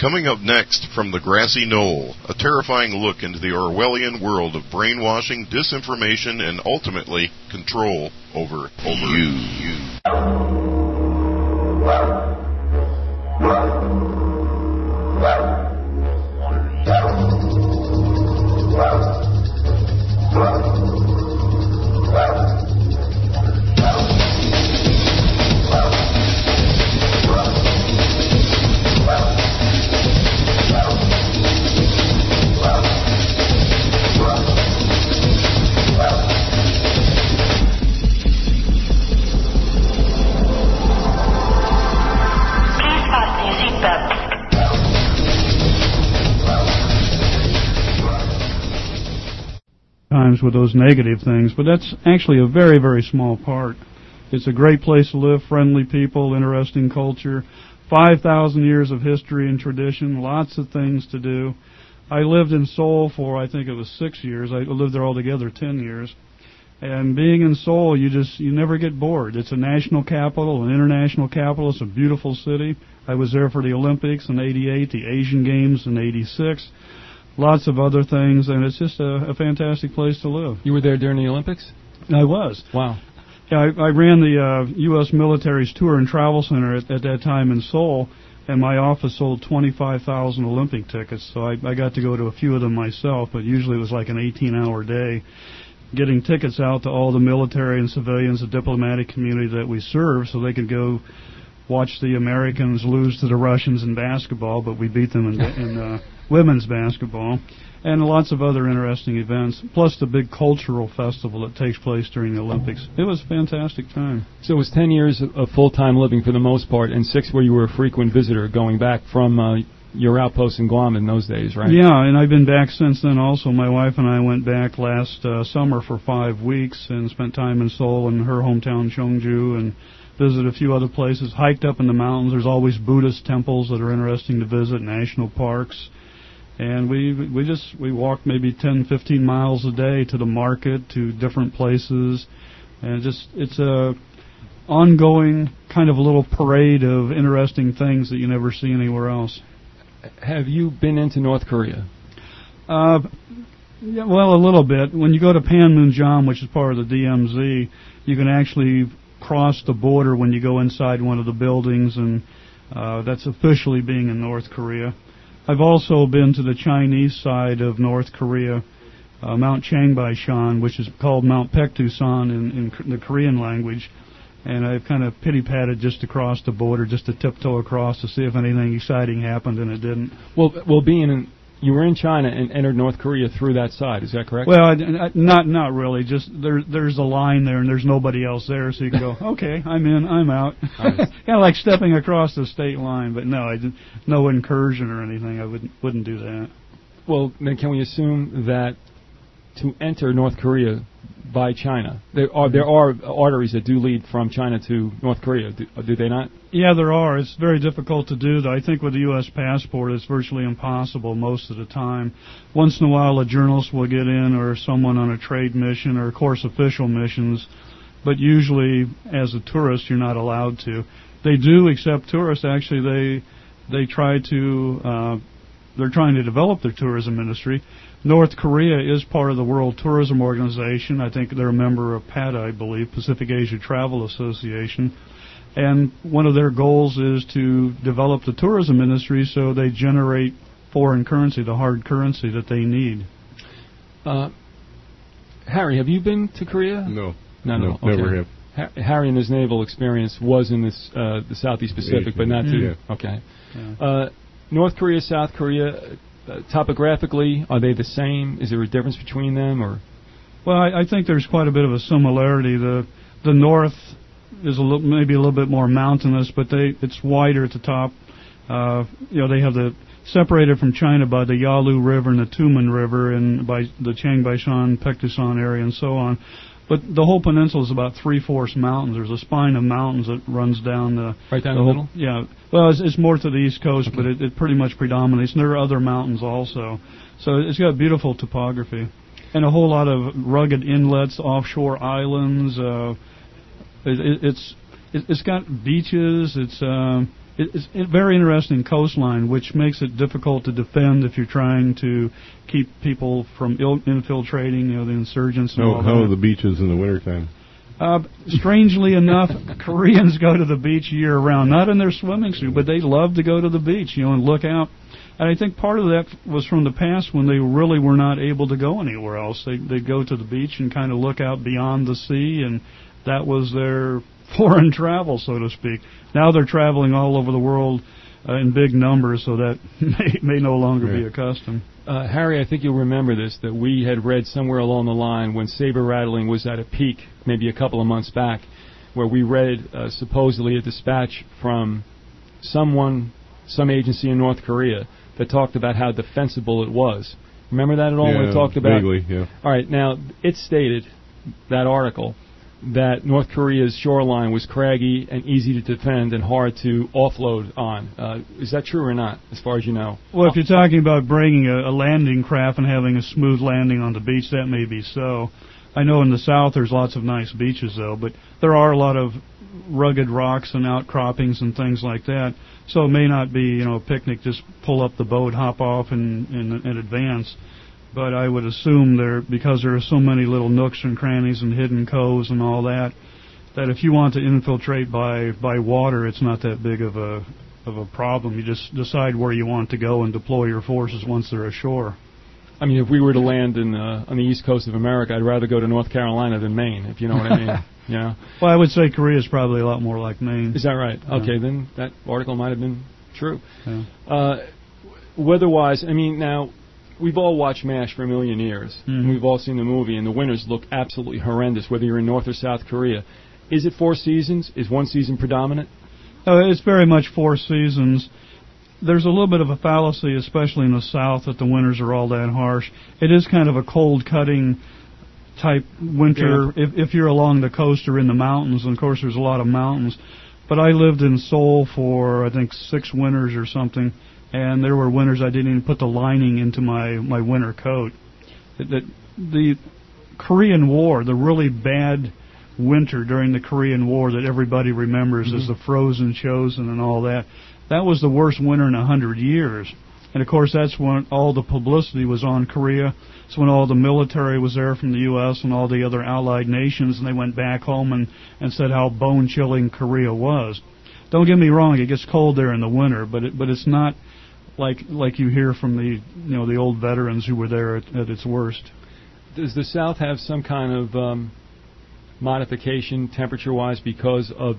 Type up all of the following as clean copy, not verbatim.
Coming up next from the grassy knoll, a terrifying look into the Orwellian world of brainwashing, disinformation, and ultimately control over you. With those negative things, but that's actually a very, very small part. It's a great place to live, friendly people, interesting culture, 5,000 years of history and tradition, lots of things to do. I lived in Seoul for, I think it was 6 years. I lived there altogether 10 years. And being in Seoul, you never get bored. It's a national capital, an international capital. It's a beautiful city. I was there for the Olympics in '88, the Asian Games in '86. Lots of other things, and it's just a fantastic place to live. You were there during the Olympics? I was. Wow. Yeah, I ran the U.S. military's tour and travel center at that time in Seoul, and my office sold 25,000 Olympic tickets, so I got to go to a few of them myself, but usually it was like an 18-hour day, getting tickets out to all the military and civilians, the diplomatic community that we serve, so they could go watch the Americans lose to the Russians in basketball, but we beat them in women's basketball, and lots of other interesting events, plus the big cultural festival that takes place during the Olympics. It was a fantastic time. So it was 10 years of full-time living for the most part, and 6 where you were a frequent visitor going back from your outpost in Guam in those days, right? Yeah, and I've been back since then also. My wife and I went back last summer for 5 weeks and spent time in Seoul and her hometown, Cheongju, and visited a few other places, hiked up in the mountains. There's always Buddhist temples that are interesting to visit, national parks. And we walked maybe 10, 15 miles a day to the market, to different places. And it's a ongoing kind of a little parade of interesting things that you never see anywhere else. Have you been into North Korea? Yeah, well, a little bit. When you go to Panmunjom, which is part of the DMZ, you can actually cross the border when you go inside one of the buildings, and that's officially being in North Korea. I've also been to the Chinese side of North Korea, Mount Changbaishan, which is called Mount Paektusan in the Korean language, and I've kind of pity-patted just to cross the border, just to tiptoe across to see if anything exciting happened, and it didn't. Well, you were in China and entered North Korea through that side. Is that correct? Well, not really. Just there's a line there, and there's nobody else there, so you can go, okay, I'm in, I'm out. Kind of like stepping across the state line, but no, no incursion or anything. I wouldn't do that. Well, then can we assume that to enter North Korea by China, there are arteries that do lead from China to North Korea, do they not? Yeah, there are. It's very difficult to do, though. I think with a U.S. passport, it's virtually impossible most of the time. Once in a while, a journalist will get in, or someone on a trade mission, or, of course, official missions. But usually, as a tourist, you're not allowed to. They do accept tourists. Actually, they're trying to develop their tourism industry. North Korea is part of the World Tourism Organization. I think they're a member of PATA, I believe, Pacific Asia Travel Association. And one of their goals is to develop the tourism industry so they generate foreign currency, the hard currency that they need. Harry, have you been to Korea? No. No, okay. Never have. Harry and his naval experience was in the Southeast Pacific, but not to... Yeah. Okay. Yeah. North Korea, South Korea, topographically, are they the same? Is there a difference between them, or? Well, I think there's quite a bit of a similarity. The north is maybe a little bit more mountainous, but it's wider at the top. They have separated from China by the Yalu River and the Tumen River, and by the Changbaishan, Paektusan area, and so on. But the whole peninsula is about 3/4 mountains. There's a spine of mountains that runs down the... Right down the middle? Yeah. Well, it's more to the east coast, but it pretty much predominates. And there are other mountains also. So it's got beautiful topography. And a whole lot of rugged inlets, offshore islands. It's got beaches. it's a very interesting coastline, which makes it difficult to defend if you're trying to keep people from infiltrating, the insurgents and all that. How are the beaches in the wintertime? Strangely enough, Koreans go to the beach year-round, not in their swimming suit, but they love to go to the beach, and look out. And I think part of that was from the past when they really were not able to go anywhere else. They'd go to the beach and kind of look out beyond the sea, and that was their foreign travel, so to speak. Now they're traveling all over the world in big numbers, so that may no longer be a custom. Harry, I think you'll remember this, that we had read somewhere along the line when saber rattling was at a peak, maybe a couple of months back, where we read supposedly a dispatch from some agency in North Korea that talked about how defensible it was. Remember that at all when we talked about? Vaguely, yeah. All right, now, it stated, that article, that North Korea's shoreline was craggy and easy to defend and hard to offload on. Is that true or not, as far as you know? Well, if you're talking about bringing a landing craft and having a smooth landing on the beach, that may be so. I know in the south there's lots of nice beaches, though, but there are a lot of rugged rocks and outcroppings and things like that, so it may not be, a picnic, just pull up the boat, hop off in advance. But I would assume because there are so many little nooks and crannies and hidden coves and all that, that if you want to infiltrate by water, it's not that big of a problem. You just decide where you want to go and deploy your forces once they're ashore. I mean, if we were to land on the east coast of America, I'd rather go to North Carolina than Maine, if you know what I mean. Yeah. Well, I would say Korea is probably a lot more like Maine. Is that right? Okay, then that article might have been true. Yeah. Weather-wise, I mean, now, we've all watched MASH for a million years, and we've all seen the movie, and the winters look absolutely horrendous, whether you're in North or South Korea. Is it 4 seasons? Is one season predominant? It's very much 4 seasons. There's a little bit of a fallacy, especially in the South, that the winters are all that harsh. It is kind of a cold-cutting type winter if you're along the coast or in the mountains, and of course there's a lot of mountains. But I lived in Seoul for, I think, 6 winters or something, and there were winters I didn't even put the lining into my winter coat. The Korean War, the really bad winter during the Korean War that everybody remembers as the Frozen Chosen and all that, that was the worst winter in 100 years. And, of course, that's when all the publicity was on Korea. It's when all the military was there from the U.S. and all the other allied nations, and they went back home and said how bone-chilling Korea was. Don't get me wrong, it gets cold there in the winter, but it's not like you hear from the old veterans who were there at its worst. Does the South have some kind of modification temperature-wise because of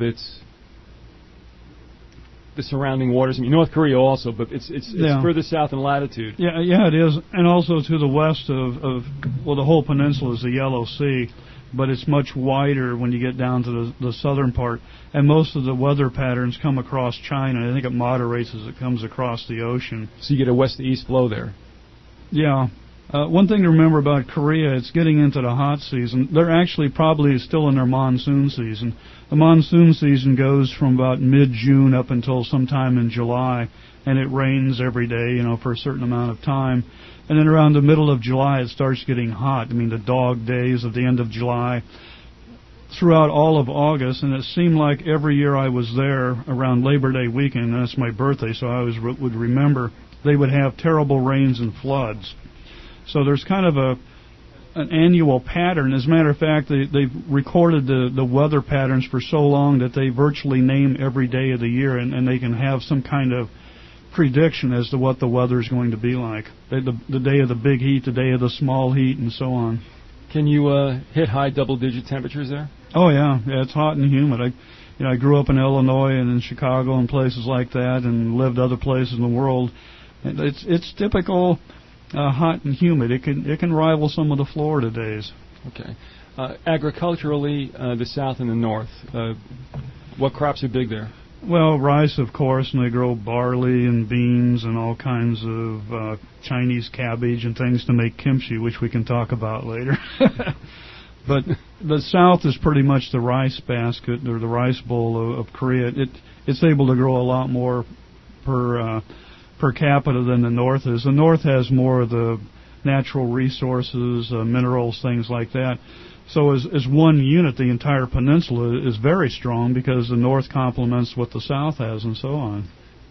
the surrounding waters? I mean, North Korea also, but it's further south in latitude. Yeah, it is, and also to the west of the whole peninsula is the Yellow Sea, but it's much wider when you get down to the southern part, and most of the weather patterns come across China. I think it moderates as it comes across the ocean. So you get a west to east flow there. Yeah. One thing to remember about Korea, it's getting into the hot season. They're actually probably still in their monsoon season. The monsoon season goes from about mid-June up until sometime in July, and it rains every day, for a certain amount of time. And then around the middle of July, it starts getting hot. I mean, the dog days of the end of July, throughout all of August, and it seemed like every year I was there around Labor Day weekend, and that's my birthday, so I always would remember, they would have terrible rains and floods. So there's kind of an annual pattern. As a matter of fact, they've recorded the weather patterns for so long that they virtually name every day of the year, and they can have some kind of prediction as to what the weather is going to be like. The day of the big heat, the day of the small heat, and so on. Can you hit high double-digit temperatures there? Oh, yeah. It's hot and humid. I grew up in Illinois and in Chicago and places like that, and lived other places in the world. It's typical hot and humid. It can rival some of the Florida days. Okay. Agriculturally, the South and the North, what crops are big there? Well, rice, of course, and they grow barley and beans and all kinds of Chinese cabbage and things to make kimchi, which we can talk about later. But the South is pretty much the rice basket or the rice bowl of Korea. It's able to grow a lot more per capita than the North is. The North has more of the natural resources, minerals, things like that. So as one unit, the entire peninsula is very strong because the North complements what the South has and so on.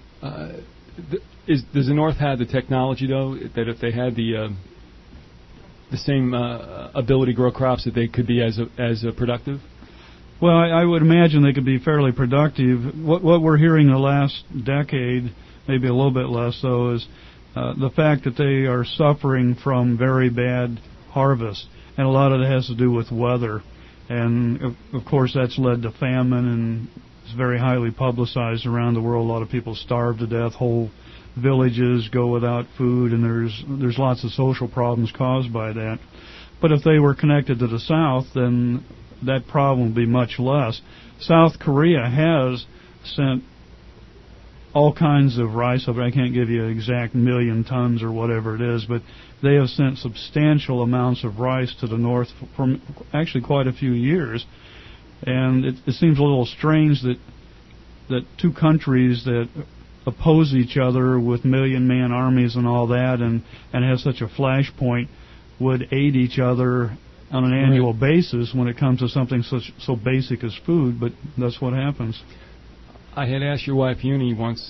Does the North have the technology, though, that if they had the same ability to grow crops, that they could be as productive? Well, I would imagine they could be fairly productive. What we're hearing in the last decade, maybe a little bit less so, is the fact that they are suffering from very bad harvest. And a lot of it has to do with weather. And, of course, that's led to famine, and it's very highly publicized around the world. A lot of people starve to death. Whole villages go without food, and there's lots of social problems caused by that. But if they were connected to the South, then that problem would be much less. South Korea has sent all kinds of rice over. I can't give you an exact million tons or whatever it is, but they have sent substantial amounts of rice to the North for actually quite a few years. And it seems a little strange that two countries that oppose each other with million-man armies and all that and have such a flashpoint would aid each other on an annual basis when it comes to something so basic as food, but that's what happens. I had asked your wife, Uni, once,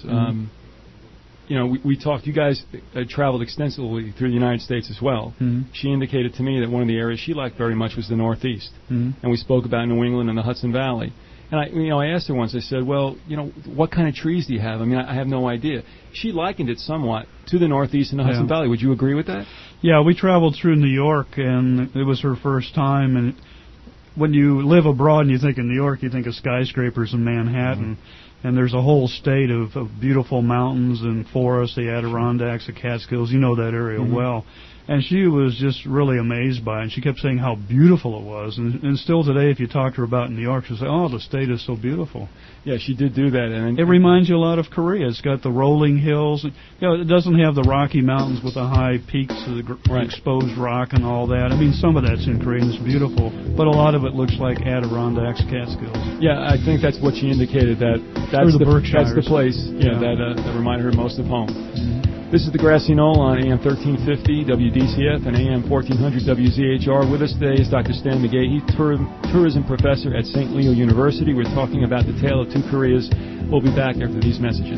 we talked, you guys traveled extensively through the United States as well. Mm-hmm. She indicated to me that one of the areas she liked very much was the Northeast. Mm-hmm. And we spoke about New England and the Hudson Valley. And I asked her once, I said, well, what kind of trees do you have? I mean, I have no idea. She likened it somewhat to the Northeast and the Hudson Valley. Would you agree with that? Yeah, we traveled through New York, and it was her first time. And when you live abroad and you think of New York, you think of skyscrapers in Manhattan. Mm-hmm. And there's a whole state of beautiful mountains and forests, the Adirondacks, the Catskills. You know that area well. And she was just really amazed by it. And she kept saying how beautiful it was. And still today, if you talk to her about New York, she'll say, oh, the state is so beautiful. Yeah, she did do that. And it reminds you a lot of Korea. It's got the rolling hills. It doesn't have the Rocky Mountains with the high peaks of the exposed rock and all that. I mean, some of that's in Korea and it's beautiful. But a lot of it looks like Adirondacks, Catskills. Yeah, I think that's what she indicated, that's the place that reminded her most of home. Mm-hmm. This is the Grassy Knoll on AM 1350 WDCF and AM 1400 WZHR. With us today is Dr. Stan McGahey, tourism professor at St. Leo University. We're talking about the tale of two Koreas. We'll be back after these messages.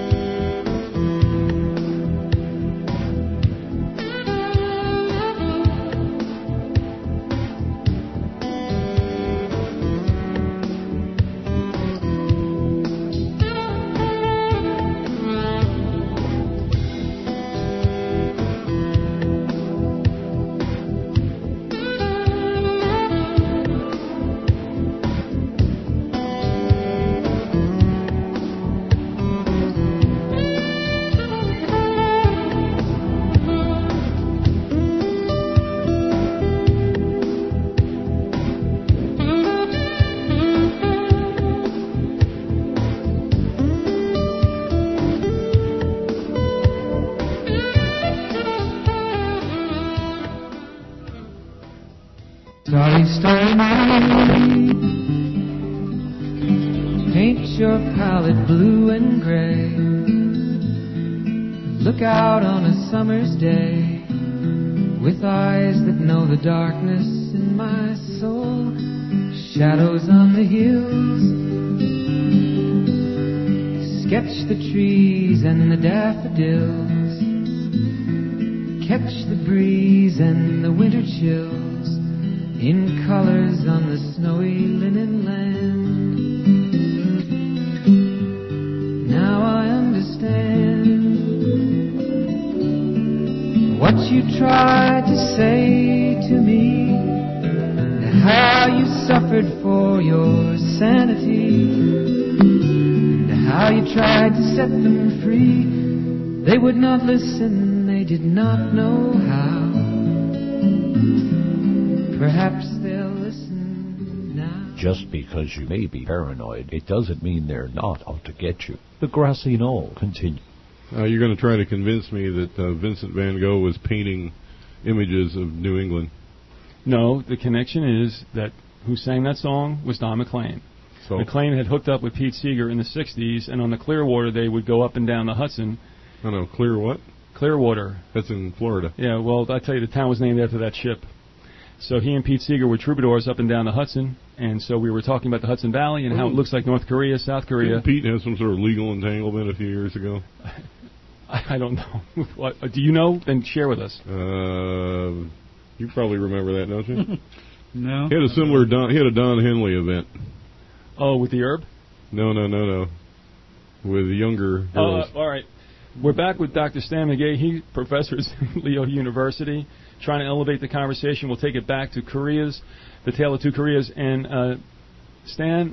Starry, starry night, paint your palette blue and gray. Look out on a summer's day with eyes that know the darkness in my soul. Shadows on the hills, sketch the trees and the daffodils, catch the breeze and the winter chills in colors on the snowy linen land. Now I understand what you tried to say to me, and how you suffered for your sanity, and how you tried to set them free. They would not listen, they did not know how. Perhaps they'll listen now. Just because you may be paranoid, it doesn't mean they're not out to get you. The Grassy Knoll continues. You're going to try to convince me that Vincent van Gogh was painting images of New England. No, the connection is that who sang that song was Don McLean. So McLean had hooked up with Pete Seeger in the 60s, and on the Clearwater they would go up and down the Hudson. I don't know, Clear what? Clearwater. That's in Florida. Yeah, well, I tell you, the town was named after that ship. So he and Pete Seeger were troubadours up and down the Hudson, and so we were talking about the Hudson Valley and how it looks like North Korea, South Korea. Didn't Pete have some sort of legal entanglement a few years ago? I don't know. What, do you know? Then share with us. You probably remember that, don't you? No. He had a similar he had a Don Henley event. Oh, with the herb? No. With younger girls. All right. We're back with Dr. Stan McGay. He professors at Leo University, trying to elevate the conversation. We'll take it back to Koreas, the tale of two Koreas. And Stan,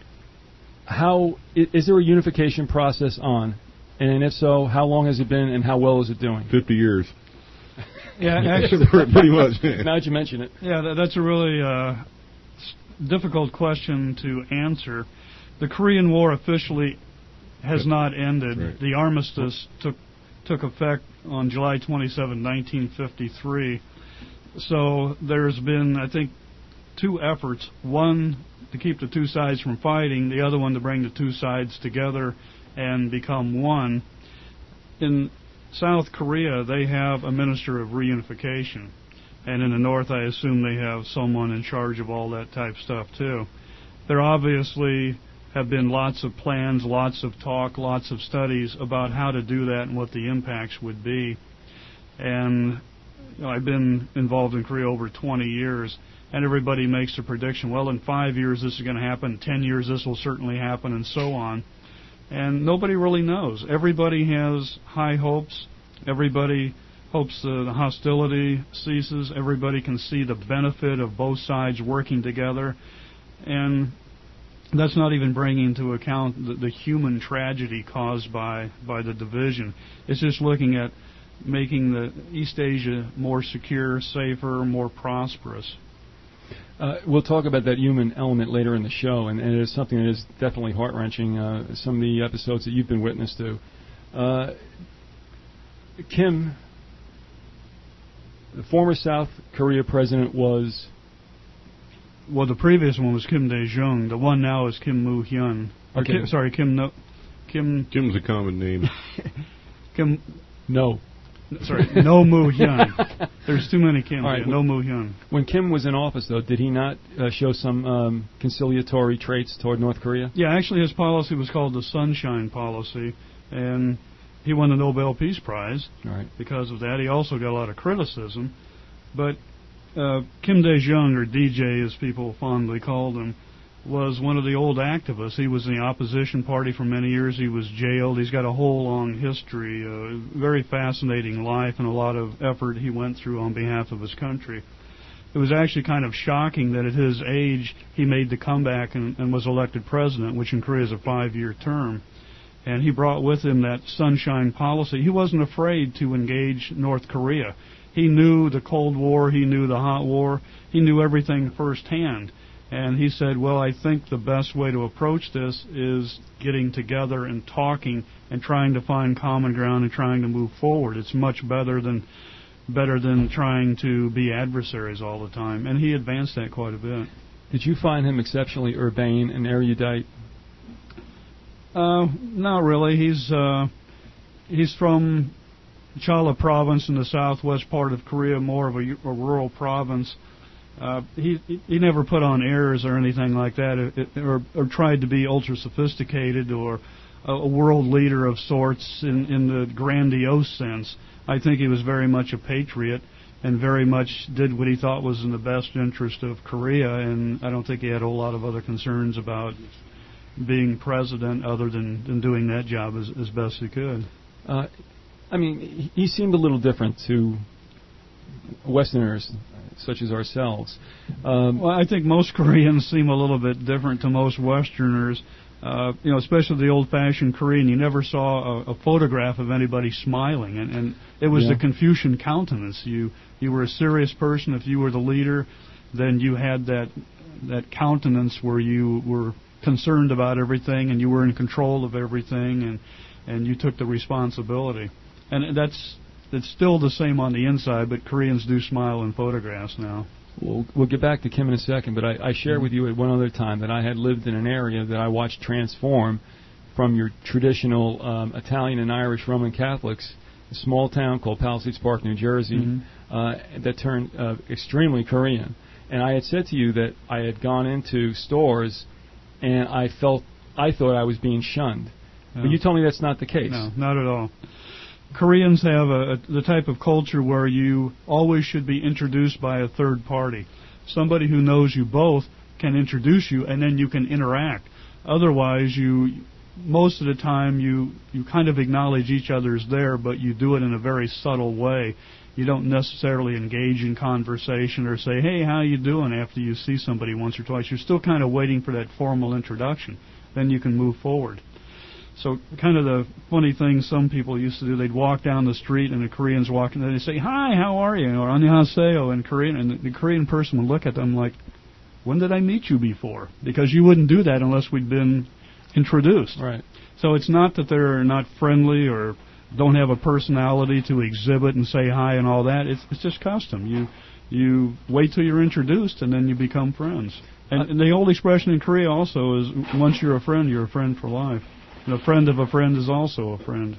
how is there a unification process on? And if so, how long has it been, and how well is it doing? 50 years. Yeah, actually, pretty much. Now that you mention it. Yeah, that's a really difficult question to answer. The Korean War officially has not ended. Right. The armistice took effect on July 27, 1953. So there's been, I think, two efforts. One, to keep the two sides from fighting. The other one, to bring the two sides together and become one. In South Korea, they have a minister of reunification. And in the North, I assume they have someone in charge of all that type stuff, too. There obviously have been lots of plans, lots of talk, lots of studies about how to do that and what the impacts would be. And I've been involved in Korea over 20 years, and everybody makes a prediction. Well, in 5 years this is going to happen, 10 years this will certainly happen, and so on. And nobody really knows. Everybody has high hopes. Everybody hopes the hostility ceases. Everybody can see the benefit of both sides working together. And that's not even bringing into account the human tragedy caused by the division. It's just looking at making the East Asia more secure, safer, more prosperous. We'll talk about that human element later in the show, and it is something that is definitely heart-wrenching, some of the episodes that you've been witness to. Kim, the former South Korea president, was... Well, the previous one was Kim Dae-jung. The one now is Kim Moo-hyun. Okay. Kim's a common name. Kim... No. Sorry, No Moo-hyun. There's too many Kims. Right, Yeah, No Moo-hyun. When Kim was in office, though, did he not show some conciliatory traits toward North Korea? Yeah, actually his policy was called the Sunshine Policy, and he won the Nobel Peace Prize because of that. He also got a lot of criticism. But Kim Dae-jung, or DJ as people fondly called him, was one of the old activists. He was in the opposition party for many years. He was jailed. He's got a whole long history, very fascinating life, and a lot of effort he went through on behalf of his country. It was actually kind of shocking that at his age he made the comeback and was elected president, which in Korea is a 5-year term. And he brought with him that sunshine policy. He wasn't afraid to engage North Korea. He knew the Cold War. He knew the Hot War. He knew everything firsthand. And he said, well, I think the best way to approach this is getting together and talking and trying to find common ground and trying to move forward. It's much better than trying to be adversaries all the time. And he advanced that quite a bit. Did you find him exceptionally urbane and erudite? Not really. He's from Cholla Province in the southwest part of Korea, more of a rural province. He never put on airs or anything like that, or tried to be ultra sophisticated or a world leader of sorts in the grandiose sense. I think he was very much a patriot and very much did what he thought was in the best interest of Korea, and I don't think he had a whole lot of other concerns about being president other than doing that job as best he could. I mean, he seemed a little different to Westerners such as ourselves. Well, I think most Koreans seem a little bit different to most Westerners. Especially the old-fashioned Korean. You never saw a photograph of anybody smiling, and it was the Confucian countenance. You were a serious person. If you were the leader, then you had that countenance where you were concerned about everything, and you were in control of everything, and you took the responsibility. And it's still the same on the inside, but Koreans do smile in photographs now. We'll get back to Kim in a second, but I shared with you at one other time that I had lived in an area that I watched transform from your traditional Italian and Irish Roman Catholics a small town called Palisades Park, New Jersey, that turned extremely Korean. And I had said to you that I had gone into stores and I thought I was being shunned. No. But you told me that's not the case. No, not at all. Koreans have the type of culture where you always should be introduced by a third party. Somebody who knows you both can introduce you, and then you can interact. Otherwise, most of the time you kind of acknowledge each other's there, but you do it in a very subtle way. You don't necessarily engage in conversation or say, hey, how you doing, after you see somebody once or twice. You're still kind of waiting for that formal introduction. Then you can move forward. So kind of the funny thing some people used to do, they'd walk down the street and the Koreans walking, and they'd say, hi, how are you? Or annyeonghaseyo in Korean, and the Korean person would look at them like, when did I meet you before? Because you wouldn't do that unless we'd been introduced. Right. So it's not that they're not friendly or don't have a personality to exhibit and say hi and all that. It's just custom. You wait till you're introduced and then you become friends. And the old expression in Korea also is, once you're a friend for life. And a friend of a friend is also a friend.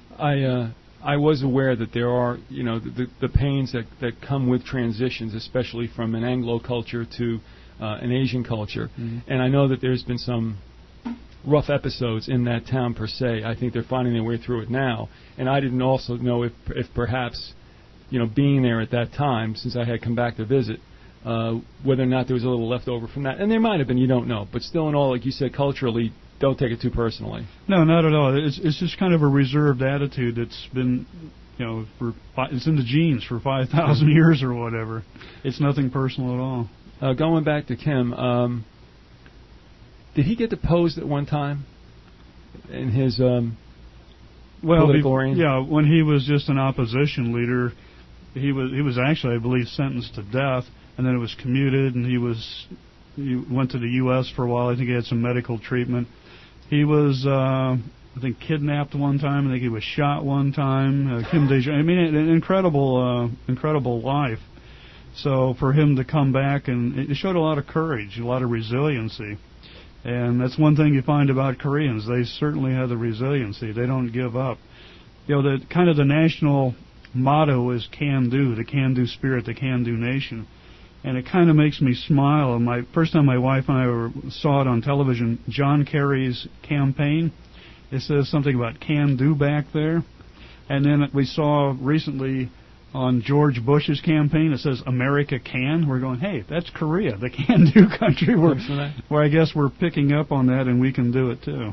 I was aware that there are, the pains that come with transitions, especially from an Anglo culture to an Asian culture. Mm-hmm. And I know that there's been some rough episodes in that town per se. I think they're finding their way through it now. And I didn't also know if perhaps, being there at that time, since I had come back to visit, whether or not there was a little left over from that. And there might have been, you don't know. But still in all, like you said, culturally, don't take it too personally. No, not at all. It's just kind of a reserved attitude that's been, it's in the genes for 5,000 years or whatever. It's nothing personal at all. Going back to Kim, did he get deposed at one time in his political reign? Yeah, when he was just an opposition leader, he was actually, I believe, sentenced to death, and then it was commuted, and he went to the U.S. for a while. I think he had some medical treatment. He was, I think, kidnapped one time. I think he was shot one time. Kim Dae-jung. I mean, an incredible life. So for him to come back, and it showed a lot of courage, a lot of resiliency. And that's one thing you find about Koreans. They certainly have the resiliency. They don't give up. The national motto is can-do, the can-do spirit, the can-do nation. And it kind of makes me smile. And first time my wife and I saw it on television, John Kerry's campaign, it says something about can-do back there. And then we saw recently on George Bush's campaign, it says America can. We're going, hey, that's Korea, the can-do country. Where I guess we're picking up on that, and we can do it too.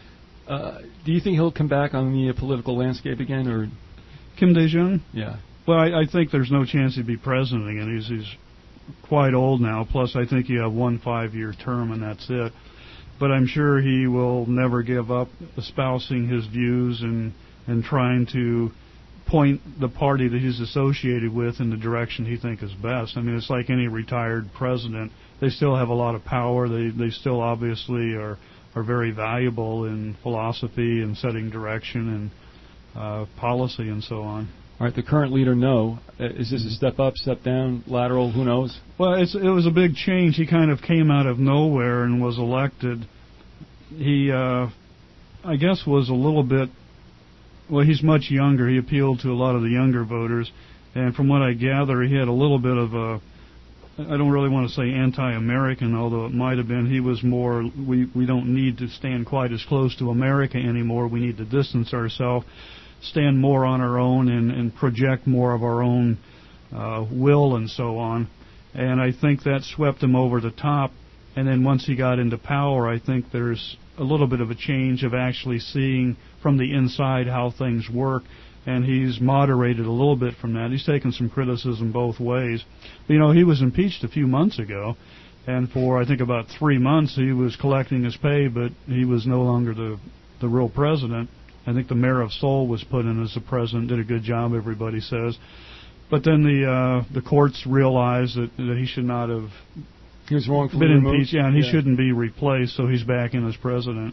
Do you think he'll come back on the political landscape again, or Kim Dae-jung? Yeah. Well, I think there's no chance he'd be president again. He's quite old now. Plus, I think you have 1 5-year term, and that's it. But I'm sure he will never give up espousing his views and trying to point the party that he's associated with in the direction he thinks is best. I mean, it's like any retired president. They still have a lot of power. They still obviously are very valuable in philosophy and setting direction and policy and so on. All right, the current leader, no. Is this a step up, step down, lateral? Who knows? Well, it was a big change. He kind of came out of nowhere and was elected. He, I guess, was a little bit. Well, he's much younger. He appealed to a lot of the younger voters, and from what I gather, he had a little bit of a. I don't really want to say anti-American, although it might have been. He was more. We don't need to stand quite as close to America anymore. We need to distance ourselves. Stand more on our own and project more of our own will and so on. And I think that swept him over the top. And then once he got into power, I think there's a little bit of a change of actually seeing from the inside how things work. And he's moderated a little bit from that. He's taken some criticism both ways. But, he was impeached a few months ago. And for, I think, about 3 months, he was collecting his pay, but he was no longer the real president. I think the mayor of Seoul was put in as the president, did a good job, everybody says. But then the courts realized that he should not have he was wrongfully been removed. Impeached. Yeah, and he shouldn't be replaced, so he's back in as president.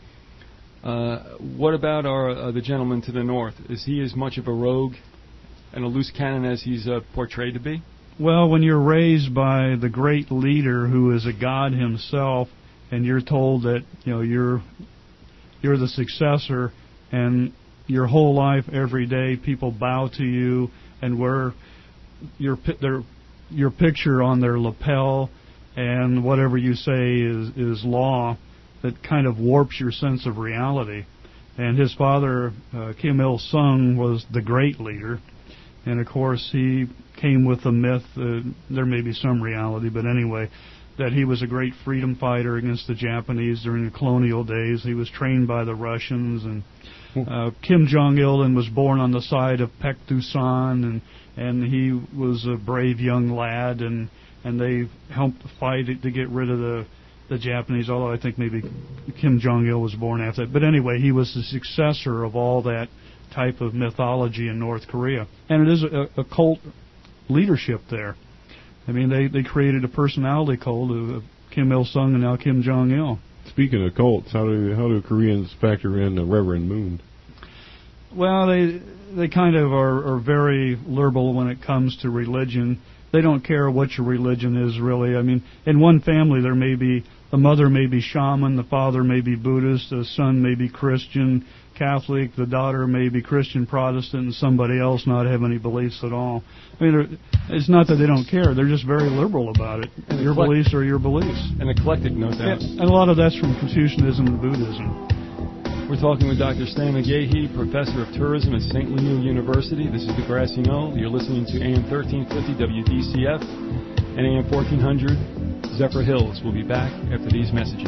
What about the gentleman to the north? Is he as much of a rogue and a loose cannon as he's portrayed to be? Well, when you're raised by the great leader who is a god himself, and you're told that you're the successor, and your whole life, every day, people bow to you and wear your picture on their lapel, and whatever you say is law. That kind of warps your sense of reality. And his father, Kim Il-sung, was the great leader. And, of course, he came with the myth, there may be some reality, but anyway, that he was a great freedom fighter against the Japanese during the colonial days. He was trained by the Russians. And Kim Jong-il was born on the side of Paek Du-san, and he was a brave young lad, and they helped fight to get rid of the Japanese, although I think maybe Kim Jong-il was born after that. But anyway, he was the successor of all that type of mythology in North Korea. And it is a cult leadership there. I mean, they created a personality cult of Kim Il-sung and now Kim Jong-il. Speaking of cults, how do Koreans factor in the Reverend Moon? Well, they kind of are very liberal when it comes to religion. They don't care what your religion is, really. I mean, in one family there may be, the mother may be shaman, the father may be Buddhist, the son may be Christian, Catholic, the daughter may be Christian, Protestant, and somebody else not have any beliefs at all. I mean, it's not that they don't care. They're just very liberal about it. And your beliefs are your beliefs. And eclectic, no doubt. And a lot of that's from Confucianism and Buddhism. We're talking with Dr. Stan McGahee, Professor of Tourism at St. Leon University. This is the Grassy Knoll. You're listening to AM 1350 WDCF and AM 1400 Zephyr Hills. We'll be back after these messages.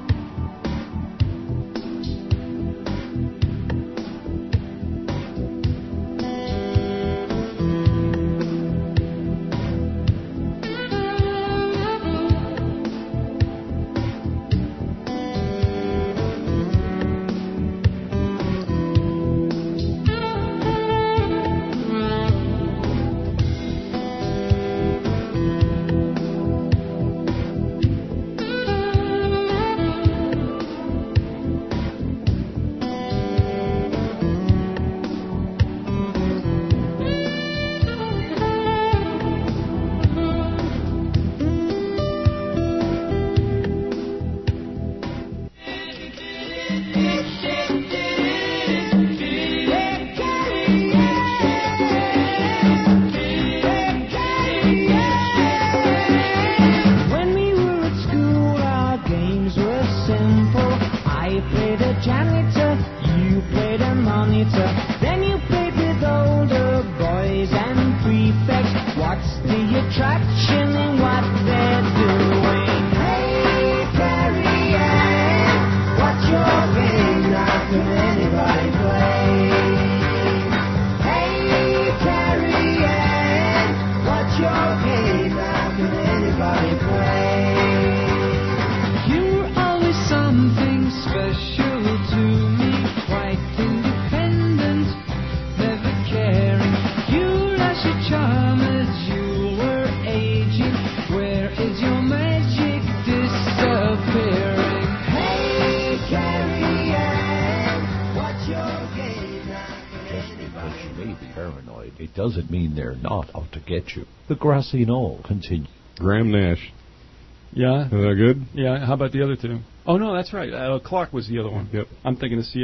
Doesn't mean they're not out to get you. The Grassy Knoll continues. Graham Nash. Yeah. Is that good? Yeah. How about the other two? Oh, no, that's right. Clark was the other one. Yep. I'm thinking of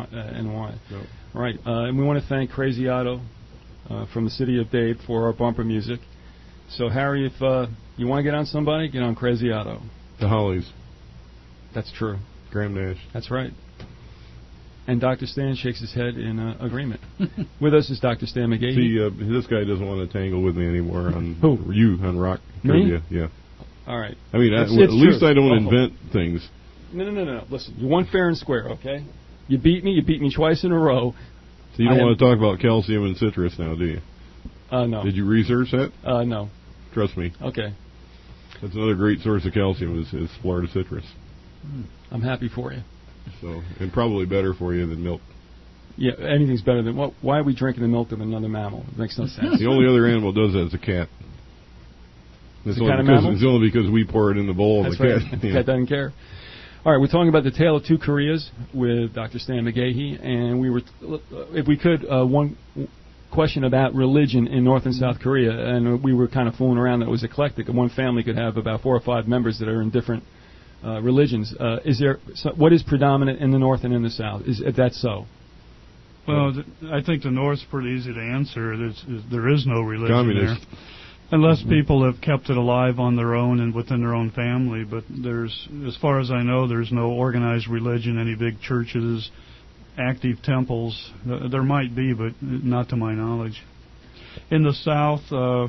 CSNY. Nope. Right. And we want to thank Crazy Otto from the city of Dade for our bumper music. So, Harry, if you want to get on somebody, get on Crazy Otto. The Hollies. That's true. Graham Nash. That's right. And Dr. Stan shakes his head in agreement. With us is Dr. Stan McGahee. See, this guy doesn't want to tangle with me anymore. On Who? You, on rock. Me? Trivia. Yeah. All right. I mean, It's at least true. I don't Awful. invent things. No. Listen, you won fair and square, okay? You beat me twice in a row. So you don't want to talk about calcium and citrus now, do you? No. Did you research that? No. Trust me. Okay. That's another great source of calcium is Florida citrus. I'm happy for you. So, and probably better for you than milk. Yeah, anything's better than... why are we drinking the milk of another mammal? It makes no sense. The only other animal does that is a cat. It's only because we pour it in the bowl of That's the cat. right. The cat doesn't care. All right, we're talking about the Tale of Two Koreas with Dr. Stan McGahee, and we were, if we could, one question about religion in North and South Korea, and we were kind of fooling around that it was eclectic, and one family could have about 4 or 5 members that are in different religions. What is predominant in the North and in the South? Is that so? Well, I think the North's pretty easy to answer. There is no religion Communist. there. Unless people have kept it alive on their own and within their own family. But as far as I know, there's no organized religion, any big churches, active temples. There might be, but not to my knowledge. In the South,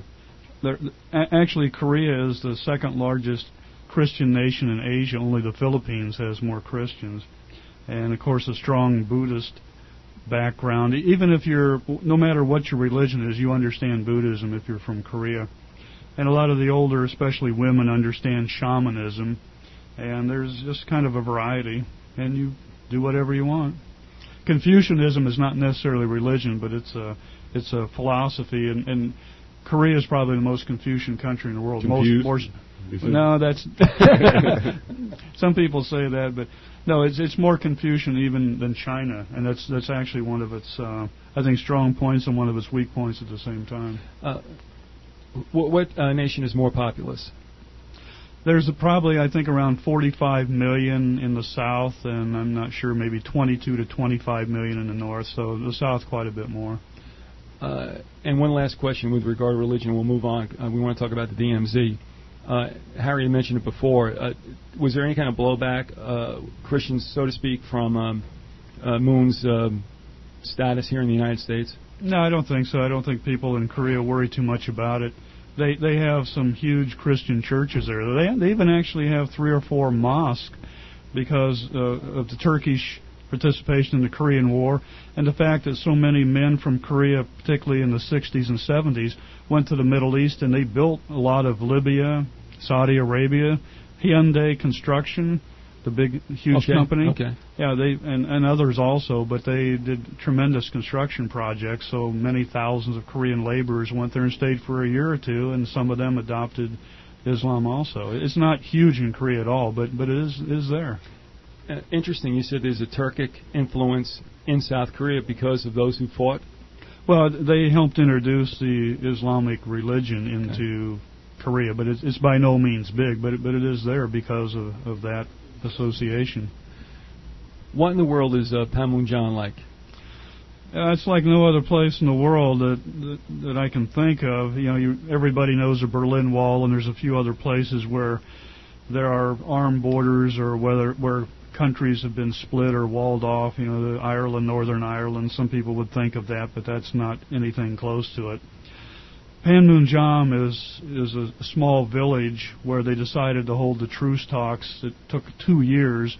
actually Korea is the second largest Christian nation in Asia. Only the Philippines has more Christians. And, of course, a strong Buddhist background. Even if no matter what your religion is, you understand Buddhism if you're from Korea. And a lot of the older, especially women, understand shamanism. And there's just kind of a variety. And you do whatever you want. Confucianism is not necessarily religion, but it's a philosophy. And Korea is probably the most Confucian country in the world. No, that's some people say that, but no, it's more Confucian even than China, and that's actually one of its I think strong points and one of its weak points at the same time. What nation is more populous? There's probably, I think, around 45 million in the south, and I'm not sure, maybe 22 to 25 million in the north. So the south quite a bit more. And one last question with regard to religion. We'll move on. We want to talk about the DMZ. Harry mentioned it before. Was there any kind of blowback, Christians, so to speak, from Moon's status here in the United States? No, I don't think so. I don't think people in Korea worry too much about it. They have some huge Christian churches there. They even actually have 3 or 4 mosques because of the Turkish participation in the Korean War and the fact that so many men from Korea, particularly in the 60s and 70s, went to the Middle East and they built a lot of Libya, Saudi Arabia, Hyundai Construction, the big, huge company. Okay. Yeah, and others also, but they did tremendous construction projects, so many thousands of Korean laborers went there and stayed for a year or two, and some of them adopted Islam also. It's not huge in Korea at all, but it is there. Interesting, you said there's a Turkic influence in South Korea because of those who fought? Well, they helped introduce the Islamic religion into Korea, but it's by no means big, but it is there because of that association. What in the world is Panmunjom like? It's like no other place in the world that I can think of. Everybody knows the Berlin Wall, and there's a few other places where there are armed borders or where countries have been split or walled off. The Ireland, Northern Ireland. Some people would think of that, but that's not anything close to it. Panmunjom is a small village where they decided to hold the truce talks. It took 2 years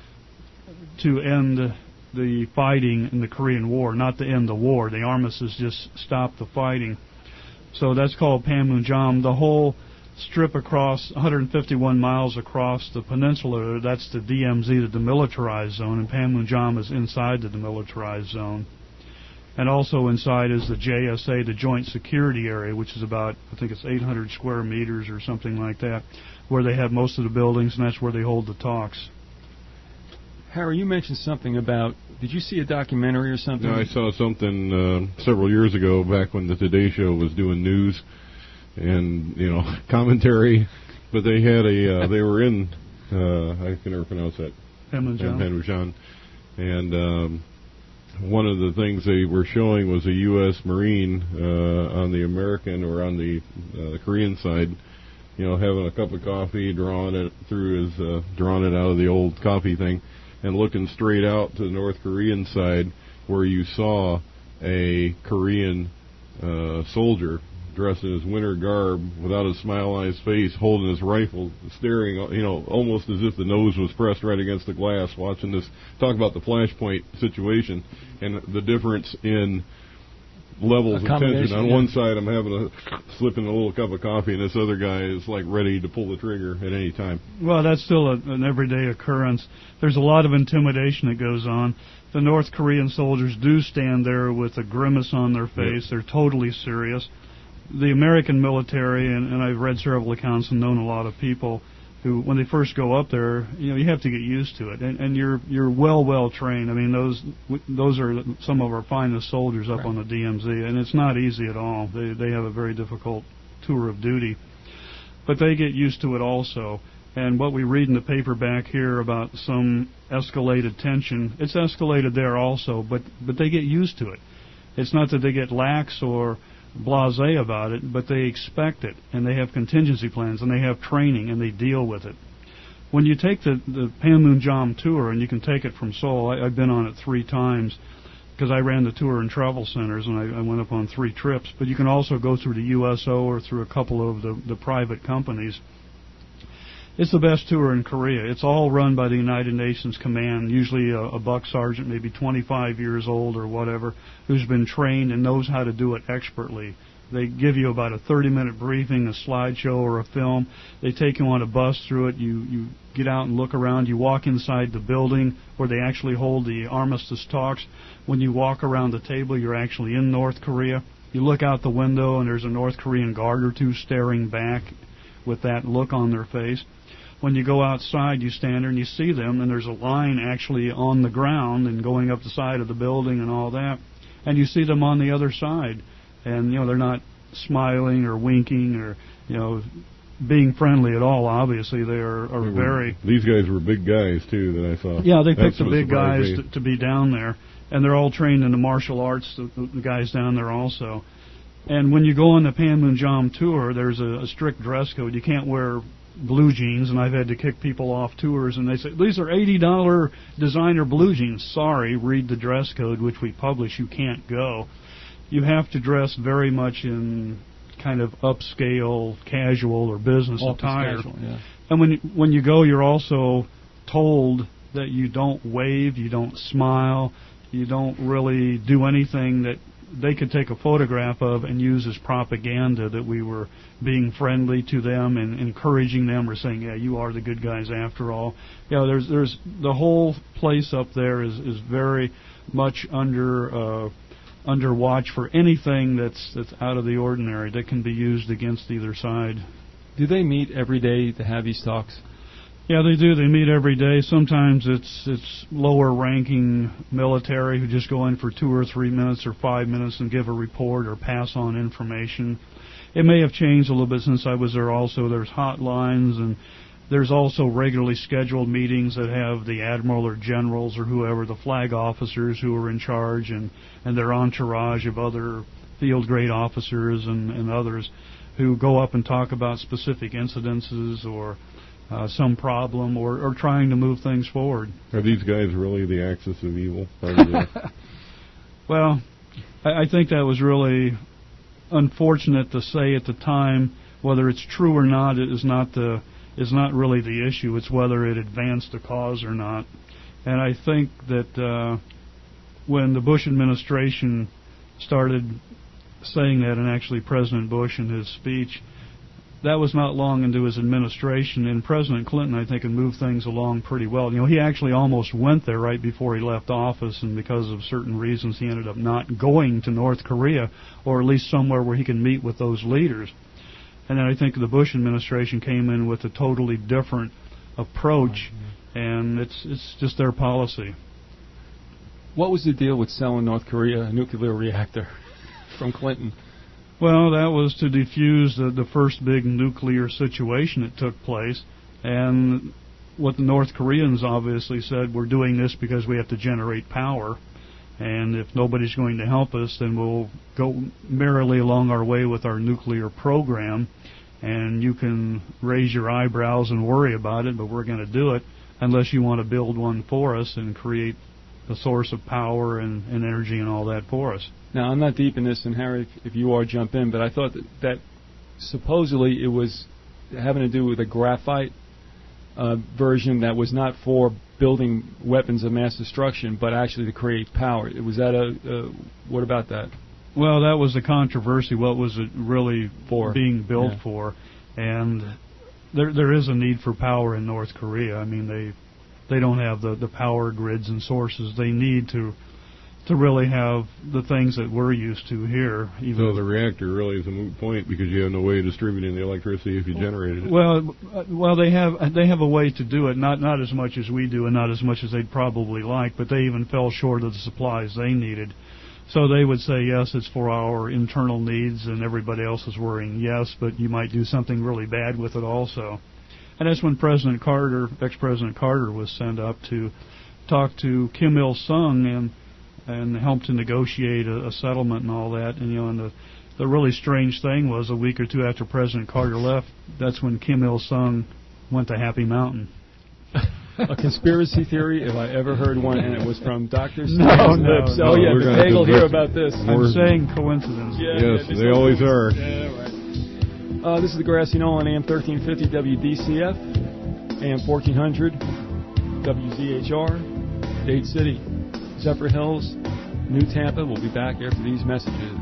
to end the fighting in the Korean War, not to end the war. The armistice just stopped the fighting. So that's called Panmunjom. The whole strip across 151 miles across the peninsula, that's the DMZ, the demilitarized zone, and Panmunjom is inside the demilitarized zone. And also inside is the JSA, the Joint Security Area, which is about, I think it's 800 square meters or something like that, where they have most of the buildings, and that's where they hold the talks. Harry, you mentioned something about, did you see a documentary or something? No, I saw something several years ago, back when the Today Show was doing news and, commentary, but they had they were in, I can never pronounce that. Panmunjom. And one of the things they were showing was a U.S. Marine on the American or on the Korean side, having a cup of coffee, drawing it out of the old coffee thing, and looking straight out to the North Korean side, where you saw a Korean soldier dressed in his winter garb, without a smile on his face, holding his rifle, staring, almost as if the nose was pressed right against the glass, watching this. Talk about the flashpoint situation and the difference in levels of tension. On one side, I'm slipping a little cup of coffee, and this other guy is like ready to pull the trigger at any time. Well, that's still an everyday occurrence. There's a lot of intimidation that goes on. The North Korean soldiers do stand there with a grimace on their face. Yep. They're totally serious. The American military, and I've read several accounts and known a lot of people who, when they first go up there, you have to get used to it, and you're well trained. I mean, those are some of our finest soldiers up on the DMZ, and it's not easy at all. They have a very difficult tour of duty, but they get used to it also. And what we read in the paper back here about some escalated tension, it's escalated there also, but they get used to it. It's not that they get lax or blasé about it, but they expect it, and they have contingency plans, and they have training, and they deal with it. When you take the Panmunjom tour, and you can take it from Seoul, I've been on it 3 times, because I ran the tour and travel centers, and I went up on 3 trips, but you can also go through the USO or through a couple of the private companies. It's the best tour in Korea. It's all run by the United Nations Command, usually a buck sergeant, maybe 25 years old or whatever, who's been trained and knows how to do it expertly. They give you about a 30-minute briefing, a slideshow, or a film. They take you on a bus through it. You get out and look around. You walk inside the building where they actually hold the armistice talks. When you walk around the table, you're actually in North Korea. You look out the window, and there's a North Korean guard or two staring back with that look on their face. When you go outside, you stand there and you see them, and there's a line actually on the ground and going up the side of the building and all that. And you see them on the other side. And, they're not smiling or winking or, being friendly at all, obviously. They are very... These guys were big guys, too, that I saw. Yeah, they picked the big guys to be down there. And they're all trained in the martial arts, the guys down there also. And when you go on the Panmunjom tour, there's a strict dress code. You can't wear blue jeans, and I've had to kick people off tours, and they say, these are $80 designer blue jeans. Sorry, read the dress code, which we publish. You can't go. You have to dress very much in kind of upscale, casual, or business attire. Casual, yeah. And when you go, you're also told that you don't wave, you don't smile, you don't really do anything that they could take a photograph of and use as propaganda that we were being friendly to them and encouraging them or saying, yeah, you are the good guys after all. There's the whole place up there is very much under watch for anything that's out of the ordinary that can be used against either side. Do they meet every day to have these talks? Yeah, they do. They meet every day. Sometimes it's lower-ranking military who just go in for 2 or 3 minutes or 5 minutes and give a report or pass on information. It may have changed a little bit since I was there also. There's hotlines, and there's also regularly scheduled meetings that have the admiral or generals or whoever, the flag officers who are in charge, and their entourage of other field-grade officers and others who go up and talk about specific incidences or some problem or trying to move things forward. Are these guys really the axis of evil? Well, I think that was really unfortunate to say at the time. Whether it's true or not is not really the issue. It's whether it advanced the cause or not. And I think that when the Bush administration started saying that, and actually President Bush in his speech, that was not long into his administration, and President Clinton, I think, had moved things along pretty well. He actually almost went there right before he left office, and because of certain reasons, he ended up not going to North Korea, or at least somewhere where he can meet with those leaders. And then I think the Bush administration came in with a totally different approach, and it's just their policy. What was the deal with selling North Korea a nuclear reactor from Clinton? Well, that was to defuse the first big nuclear situation that took place. And what the North Koreans obviously said, we're doing this because we have to generate power. And if nobody's going to help us, then we'll go merrily along our way with our nuclear program. And you can raise your eyebrows and worry about it, but we're going to do it unless you want to build one for us and create a source of power and energy and all that for us. Now, I'm not deep in this, and Harry, if you are, jump in, but I thought that supposedly it was having to do with a graphite version that was not for building weapons of mass destruction, but actually to create power. Was that what about that? Well, that was the controversy. What was it really being built for? And there is a need for power in North Korea. I mean, they don't have the power grids and sources they need to really have the things that we're used to here. So the reactor really is a moot point because you have no way of distributing the electricity if you generated it. Well, they have a way to do it, not as much as we do and not as much as they'd probably like, but they even fell short of the supplies they needed. So they would say, yes, it's for our internal needs, and everybody else is worrying, yes, but you might do something really bad with it also. And that's when ex-President Carter was sent up to talk to Kim Il-sung and help to negotiate a settlement and all that. And the really strange thing was a week or two after President Carter left, that's when Kim Il-sung went to Happy Mountain. A conspiracy theory, if I ever heard one, and it was from Dr. Stan's lips. No, oh, yeah, we're the gonna pig will hear about this. I'm saying coincidence. Yes, they always are. Yeah, right. This is the Grassy Knoll on AM 1350 WDCF, AM 1400 WZHR, Dade City, Zephyr Hills, New Tampa. We'll be back after these messages.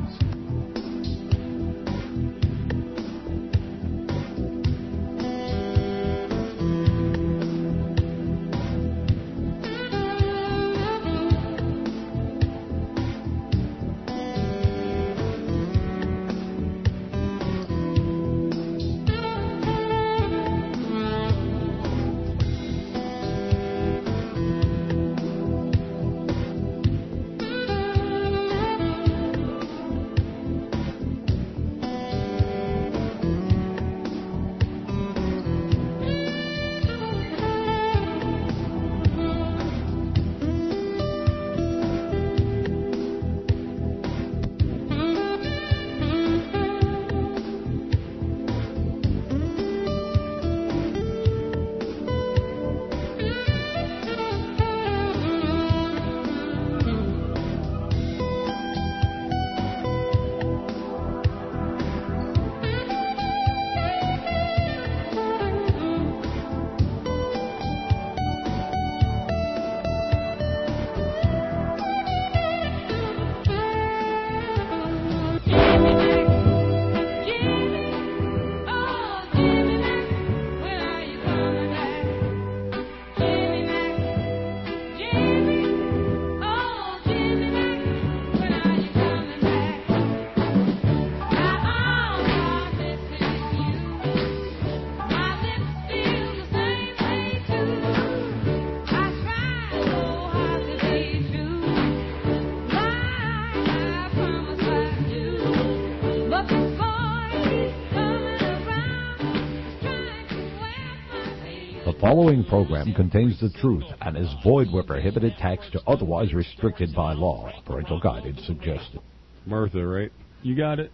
The following program contains the truth and is void where prohibited text or otherwise restricted by law. Parental guidance suggested. Martha, right? You got it.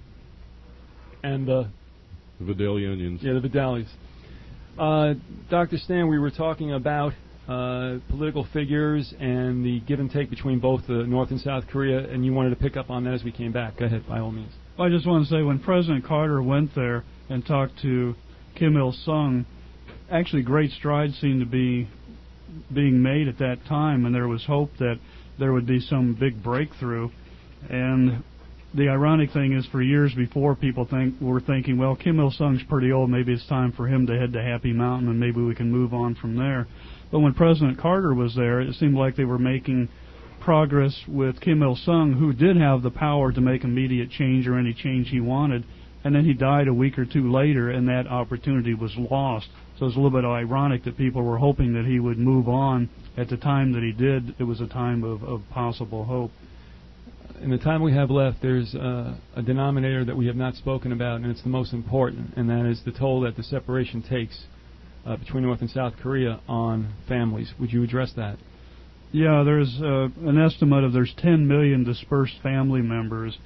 And the Vidalia onions. Yeah, the Vidalias. Dr. Stan, we were talking about political figures and the give and take between both North and South Korea, and you wanted to pick up on that as we came back. Go ahead, by all means. Well, I just want to say when President Carter went there and talked to Kim Il-sung, actually great strides seemed to be being made at that time, and there was hope that there would be some big breakthrough. And the ironic thing is, for years before, people were thinking, well, Kim Il-sung's pretty old, maybe it's time for him to head to Happy Mountain and maybe we can move on from there. But when President Carter was there, it seemed like they were making progress with Kim Il-sung, who did have the power to make immediate change or any change he wanted, and then he died a week or two later, and that opportunity was lost. So it's a little bit ironic that people were hoping that he would move on. At the time that he did, it was a time of possible hope. In the time we have left, there's a denominator that we have not spoken about, and it's the most important, and that is the toll that the separation takes between North and South Korea on families. Would you address that? Yeah, there's an estimate of there's 10 million dispersed family members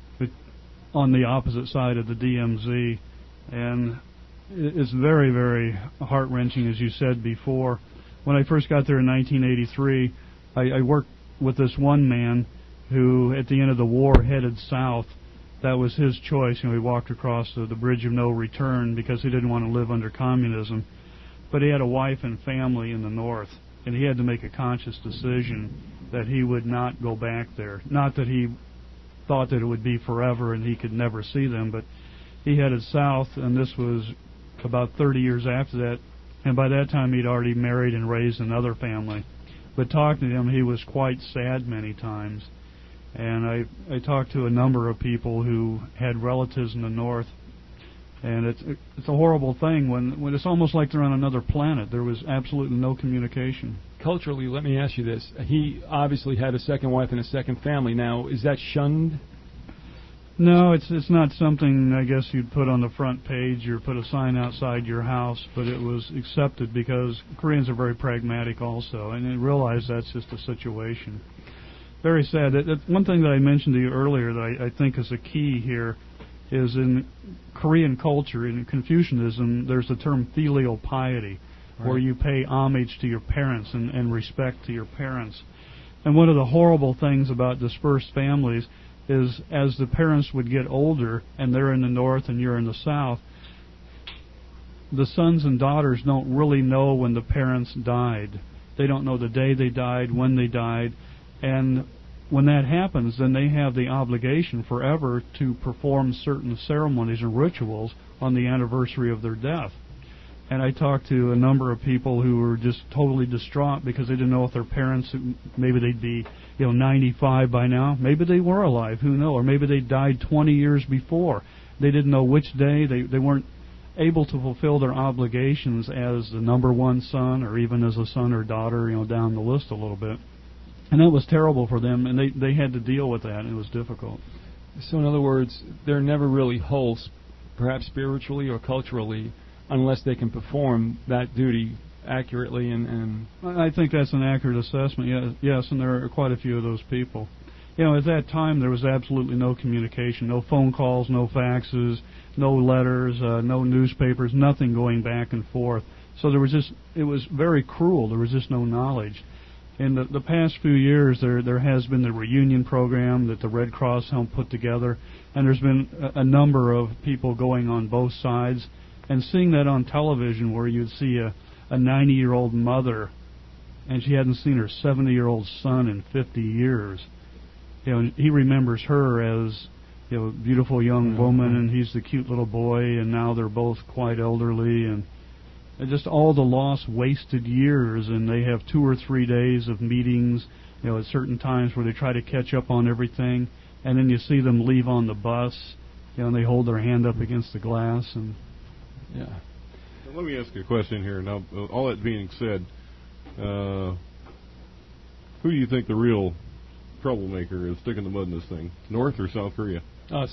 on the opposite side of the DMZ, and it's very, very heart-wrenching, as you said before. When I first got there in 1983, I worked with this one man who, at the end of the war, headed south. That was his choice. He walked across the bridge of no return because he didn't want to live under communism. But he had a wife and family in the north, and he had to make a conscious decision that he would not go back there. Not that he thought that it would be forever and he could never see them, but he headed south, and this was about 30 years after that, and by that time he'd already married and raised another family. But talking to him, he was quite sad many times. And I talked to a number of people who had relatives in the north, and it's a horrible thing when it's almost like they're on another planet. There was absolutely no communication. Culturally, let me ask you this. He obviously had a second wife and a second family. Now, is that shunned? No, it's not something I guess you'd put on the front page or put a sign outside your house, but it was accepted because Koreans are very pragmatic also, and they realize that's just a situation. Very sad. One thing that I mentioned to you earlier that I think is a key here is in Korean culture, in Confucianism, there's the term filial piety, where you pay homage to your parents and respect to your parents. And one of the horrible things about dispersed families is as the parents would get older, and they're in the north and you're in the south, the sons and daughters don't really know when the parents died. They don't know the day they died, when they died, and when that happens, then they have the obligation forever to perform certain ceremonies and rituals on the anniversary of their death. And I talked to a number of people who were just totally distraught because they didn't know if their parents, maybe they'd be, 95 by now. Maybe they were alive, who knows? Or maybe they died 20 years before. They didn't know which day. They weren't able to fulfill their obligations as the number one son or even as a son or daughter, down the list a little bit. And that was terrible for them, and they had to deal with that, and it was difficult. So in other words, they're never really whole, perhaps spiritually or culturally, unless they can perform that duty accurately and I think that's an accurate assessment, yes, and there are quite a few of those people. At that time there was absolutely no communication, no phone calls, no faxes, no letters, no newspapers, nothing going back and forth. So it was very cruel. There was just no knowledge. In the past few years, there has been the reunion program that the Red Cross helped put together, and there's been a number of people going on both sides. And seeing that on television where you'd see a 90-year-old mother and she hadn't seen her 70-year-old son in 50 years, he remembers her as a beautiful young woman, and he's the cute little boy, and now they're both quite elderly, and just all the lost, wasted years, and they have 2 or 3 days of meetings, at certain times where they try to catch up on everything, and then you see them leave on the bus, and they hold their hand up against the glass, and yeah. Now, let me ask you a question here. Now, all that being said, who do you think the real troublemaker is sticking the mud in this thing? North or South Korea? Us.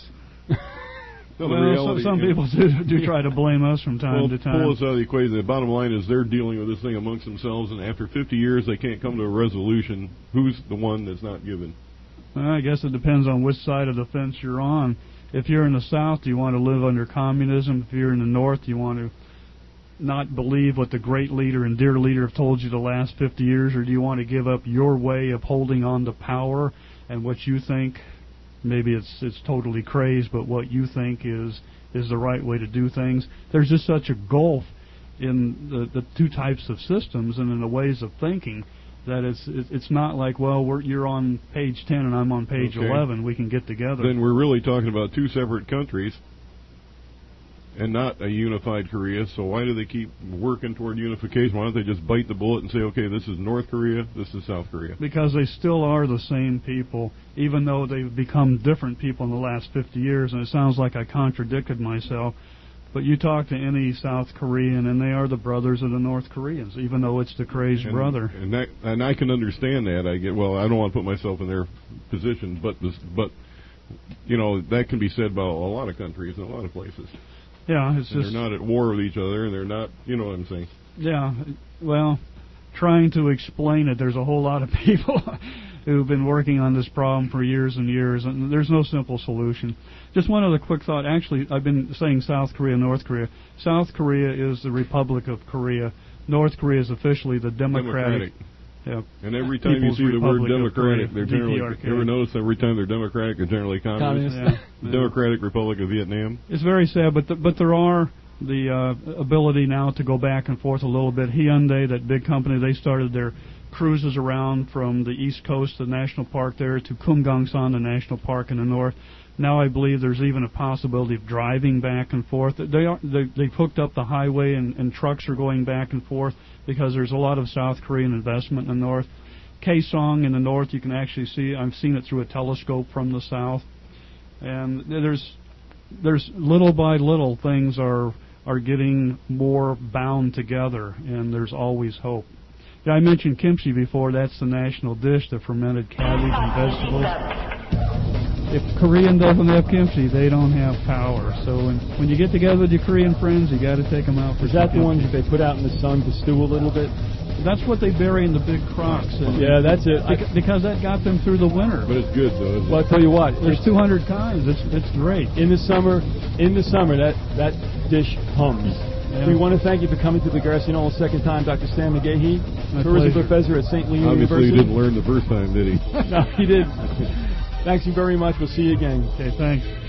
Well, some people do try to blame us from time to time. Pull us out of the equation. The bottom line is they're dealing with this thing amongst themselves, and after 50 years they can't come to a resolution. Who's the one that's not given? Well, I guess it depends on which side of the fence you're on. If you're in the South, do you want to live under communism? If you're in the North, do you want to not believe what the great leader and dear leader have told you the last 50 years, or do you want to give up your way of holding on to power and what you think? Maybe it's totally crazed, but what you think is the right way to do things. There's just such a gulf in the two types of systems and in the ways of thinking that it's not like, well, you're on page 10 and I'm on page 11. We can get together. Then we're really talking about two separate countries and not a unified Korea. So why do they keep working toward unification? Why don't they just bite the bullet and say, okay, this is North Korea, this is South Korea? Because they still are the same people, even though they've become different people in the last 50 years. And it sounds like I contradicted myself. But you talk to any South Korean, and they are the brothers of the North Koreans, even though it's the crazed brother. And I can understand that. I don't want to put myself in their position, but that can be said about a lot of countries and a lot of places. Yeah, it's just they're not at war with each other, and they're not. You know what I'm saying? Yeah. Well, trying to explain it, there's a whole lot of people who've been working on this problem for years and years, and there's no simple solution. Just one other quick thought. Actually, I've been saying South Korea, North Korea. South Korea is the Republic of Korea. North Korea is officially the Democratic. Yeah. And every time you see the word Democratic, they're generally. You ever notice every time they're Democratic, they're generally communist? Yeah. The Democratic Republic of Vietnam. It's very sad, but there are the ability now to go back and forth a little bit. Hyundai, that big company, they started their cruises around from the East Coast, the national park there, to Kumgangsan, the national park in the north. Now I believe there's even a possibility of driving back and forth. They've hooked up the highway, and trucks are going back and forth because there's a lot of South Korean investment in the north. Kaesong in the north, you can actually see. I've seen it through a telescope from the south. And there's little by little things are getting more bound together, and there's always hope. Yeah, I mentioned kimchi before. That's the national dish, the fermented cabbage and vegetables. if Korean doesn't have kimchi, they don't have power. So when you get together with your Korean friends, you got to take them out for Is that the kimchi. ones that they put out in the sun to stew a little bit? That's what they bury in the big crocks. And Yeah, that's it. because that got them through the winter. But it's good though. Isn't Well, I tell you what, There's 200 kinds. It's great. in the summer, that dish hums. Yeah. We want to thank you for coming to the Grassy Knoll a second time, Dr. Stan McGahee, My tourism pleasure. professor at St. Louis Obviously, University. he didn't learn the first time, did he? No, he did. Thanks you very much. We'll see you again. Okay, thanks.